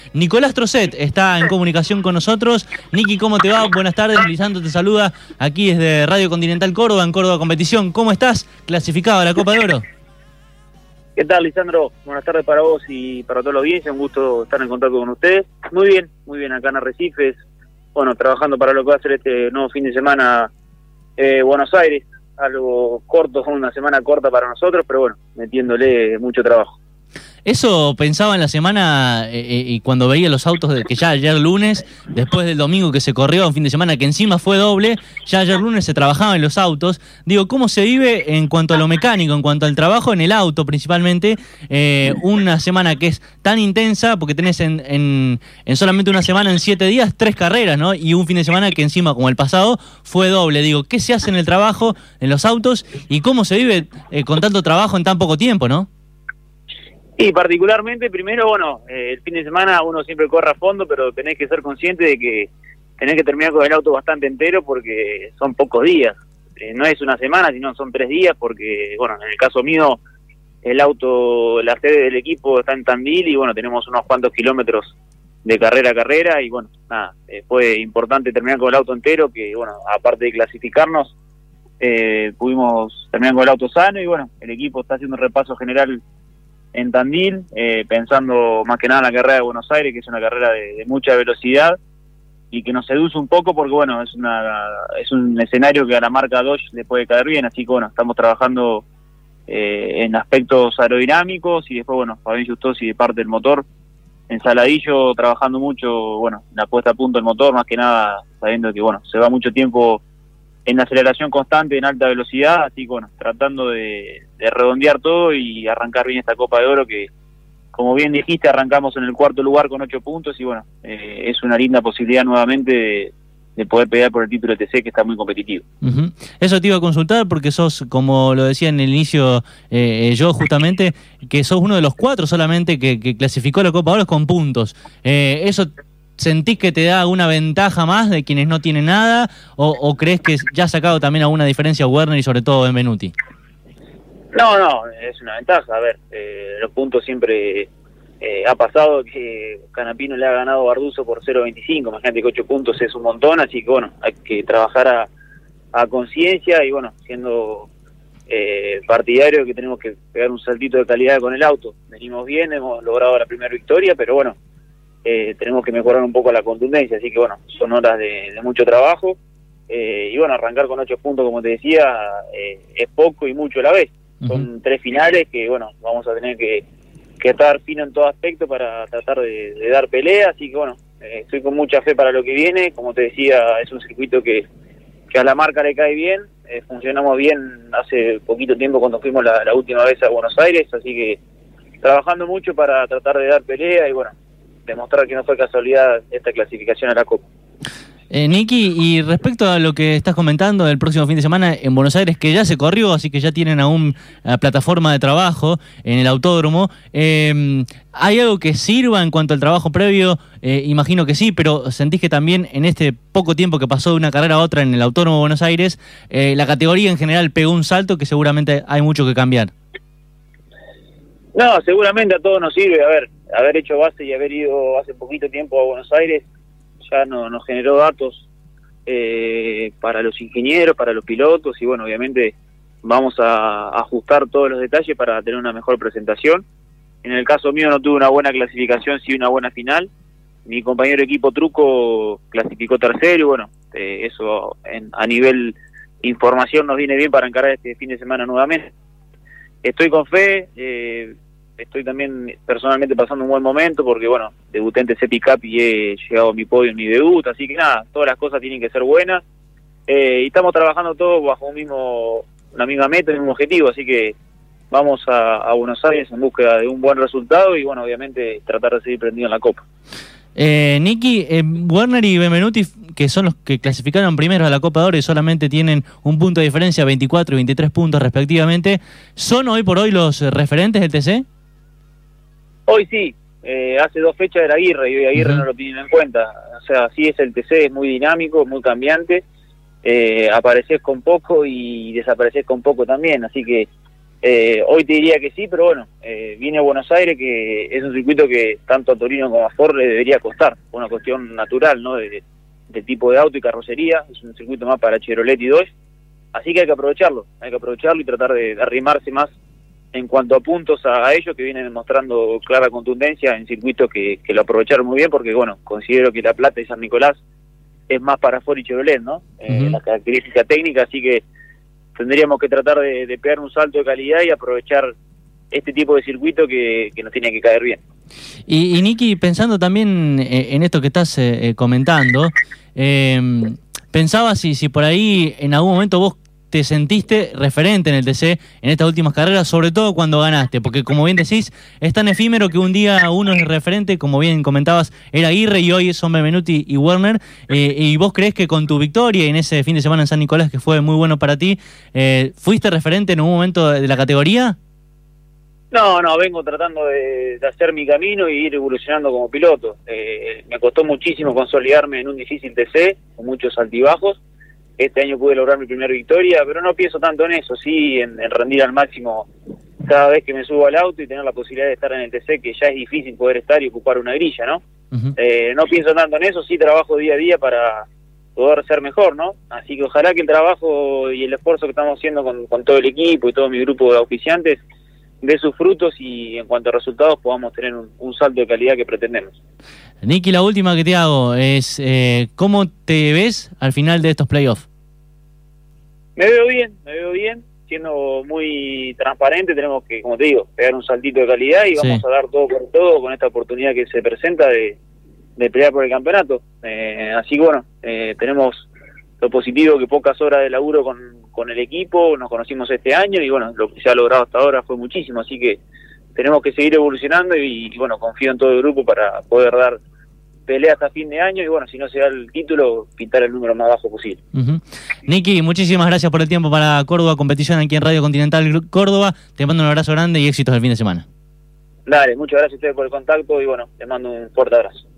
Nicolás Trocet está en comunicación con nosotros. Niki, ¿cómo te va? Buenas tardes, Lisandro te saluda aquí desde Radio Continental Córdoba, en Córdoba Competición. ¿Cómo estás? Clasificado a la Copa de Oro. ¿Qué tal, Lisandro? Buenas tardes para vos y para toda la audiencia, un gusto estar en contacto con ustedes. Muy bien acá en Arrecifes, bueno, trabajando para lo que va a ser este nuevo fin de semana Buenos Aires, algo corto, una semana corta para nosotros, pero bueno, metiéndole mucho trabajo. Eso pensaba en la semana y cuando veía los autos de que ya ayer lunes, después del domingo que se corrió, un fin de semana que encima fue doble, ya ayer lunes se trabajaba en los autos. Digo, ¿cómo se vive en cuanto a lo mecánico, en cuanto al trabajo en el auto principalmente? Una semana que es tan intensa, porque tenés en solamente una semana, en 7 días, 3 carreras, ¿no? Y un fin de semana que encima, como el pasado, fue doble. Digo, ¿qué se hace en el trabajo, en los autos? ¿Y cómo se vive con tanto trabajo en tan poco tiempo, no? Y particularmente, primero, bueno, el fin de semana uno siempre corre a fondo, pero tenés que ser consciente de que tenés que terminar con el auto bastante entero porque son pocos días. No es una semana, sino son 3 días porque, bueno, en el caso mío, el auto, la sede del equipo está en Tandil y, bueno, tenemos unos cuantos kilómetros de carrera a carrera y, bueno, nada, fue importante terminar con el auto entero que, bueno, aparte de clasificarnos, pudimos terminar con el auto sano y, bueno, el equipo está haciendo un repaso general en Tandil, pensando más que nada en la carrera de Buenos Aires, que es una carrera de mucha velocidad y que nos seduce un poco porque, bueno, es un escenario que a la marca Dodge le puede caer bien, así que, bueno, estamos trabajando en aspectos aerodinámicos y después, bueno, Fabián Justosi de parte del motor, en Saladillo trabajando mucho, bueno, la puesta a punto del motor, más que nada sabiendo que, bueno, se va mucho tiempo en aceleración constante, en alta velocidad, así que, bueno, tratando de redondear todo y arrancar bien esta Copa de Oro que, como bien dijiste, arrancamos en el 4º lugar con 8 puntos y, bueno, es una linda posibilidad nuevamente de poder pelear por el título de TC, que está muy competitivo. Uh-huh. Eso te iba a consultar porque sos, como lo decía en el inicio yo justamente, que sos uno de los 4 solamente que clasificó la Copa de Oro con puntos. Eso... ¿Sentís que te da alguna ventaja más de quienes no tienen nada? ¿O crees que ya ha sacado también alguna diferencia Werner y sobre todo Benvenuti? No, es una ventaja. A ver, los puntos siempre ha pasado que Canapino le ha ganado a Barduzzo por 0.25. Imagínate que 8 puntos es un montón, así que, bueno, hay que trabajar a conciencia y, bueno, siendo partidario que tenemos que pegar un saltito de calidad con el auto. Venimos bien, hemos logrado la primera victoria, pero, bueno, tenemos que mejorar un poco la contundencia, así que, bueno, son horas de mucho trabajo y, bueno, arrancar con 8 puntos, como te decía, es poco y mucho a la vez. Son 3 finales que, bueno, vamos a tener que estar fino en todo aspecto para tratar de dar pelea, así que, bueno, estoy con mucha fe para lo que viene. Como te decía, es un circuito que a la marca le cae bien, funcionamos bien hace poquito tiempo cuando fuimos la última vez a Buenos Aires, así que trabajando mucho para tratar de dar pelea y, bueno, demostrar que no fue casualidad esta clasificación a la Copa. Niki, y respecto a lo que estás comentando del próximo fin de semana en Buenos Aires, que ya se corrió, así que ya tienen aún plataforma de trabajo en el autódromo, ¿hay algo que sirva en cuanto al trabajo previo? Imagino que sí, pero ¿sentís que también en este poco tiempo que pasó de una carrera a otra en el autódromo de Buenos Aires, la categoría en general pegó un salto que seguramente hay mucho que cambiar? No, seguramente a todos nos sirve. A ver, haber hecho base y haber ido hace poquito tiempo a Buenos Aires ya nos generó datos para los ingenieros, para los pilotos y, bueno, obviamente vamos a ajustar todos los detalles para tener una mejor presentación. En el caso mío no tuve una buena clasificación, sí una buena final. Mi compañero de equipo Truco clasificó tercero y, bueno, eso a nivel información nos viene bien para encarar este fin de semana nuevamente. Estoy con fe, estoy también personalmente pasando un buen momento porque, bueno, debuté en TC Pickup y he llegado a mi podio en mi debut, así que nada, todas las cosas tienen que ser buenas y estamos trabajando todos bajo una misma meta, un mismo objetivo, así que vamos a Buenos Aires en búsqueda de un buen resultado y, bueno, obviamente tratar de seguir prendido en la Copa. Niki, Werner y Benvenuti, que son los que clasificaron primero a la Copa de Oro y solamente tienen un punto de diferencia, 24 y 23 puntos respectivamente, ¿son hoy por hoy los referentes del TC? Hoy sí, hace 2 fechas era Aguirre y hoy Aguirre no lo tienen en cuenta. O sea, sí es el TC, es muy dinámico, muy cambiante, apareces con poco y desapareces con poco también, así que Hoy te diría que sí, pero bueno, viene a Buenos Aires, que es un circuito que tanto a Torino como a Ford le debería costar, por una cuestión natural, ¿no? De tipo de auto y carrocería, es un circuito más para Chevrolet y Dodge, así que hay que aprovecharlo y tratar de arrimarse más en cuanto a puntos a ellos, que vienen demostrando clara contundencia en circuitos que lo aprovecharon muy bien, porque bueno, considero que La Plata y San Nicolás es más para Ford y Chevrolet, ¿no? La característica técnica, así que tendríamos que tratar de pegar un salto de calidad y aprovechar este tipo de circuito que nos tiene que caer bien. Y Nicky, pensando también en esto que estás comentando, pensaba si por ahí en algún momento vos te sentiste referente en el TC en estas últimas carreras, sobre todo cuando ganaste, porque como bien decís, es tan efímero que un día uno es referente, como bien comentabas, era Aguirre y hoy son Benvenuti y Werner, y vos creés que con tu victoria en ese fin de semana en San Nicolás, que fue muy bueno para ti, ¿fuiste referente en un momento de la categoría? No, vengo tratando de hacer mi camino y ir evolucionando como piloto. Me costó muchísimo consolidarme en un difícil TC, con muchos altibajos. Este año pude lograr mi primera victoria, pero no pienso tanto en eso, sí, en rendir al máximo cada vez que me subo al auto y tener la posibilidad de estar en el TC, que ya es difícil poder estar y ocupar una grilla, ¿no? No pienso tanto en eso, sí trabajo día a día para poder ser mejor, ¿no? Así que ojalá que el trabajo y el esfuerzo que estamos haciendo con todo el equipo y todo mi grupo de auspiciantes dé sus frutos y en cuanto a resultados podamos tener un salto de calidad que pretendemos. Nicky, la última que te hago es, ¿cómo te ves al final de estos playoffs? Me veo bien, siendo muy transparente, tenemos que, como te digo, pegar un saltito de calidad y vamos a dar todo por todo con esta oportunidad que se presenta de pelear por el campeonato. Así que bueno, tenemos lo positivo que pocas horas de laburo con el equipo, nos conocimos este año y bueno, lo que se ha logrado hasta ahora fue muchísimo, así que tenemos que seguir evolucionando y bueno, confío en todo el grupo para poder dar pelea hasta fin de año y bueno, si no se da el título, pintar el número más bajo posible. Nicky, muchísimas gracias por el tiempo para Córdoba Competición aquí en Radio Continental Córdoba, te mando un abrazo grande y éxitos el fin de semana. Dale, muchas gracias a ustedes por el contacto y bueno, te mando un fuerte abrazo.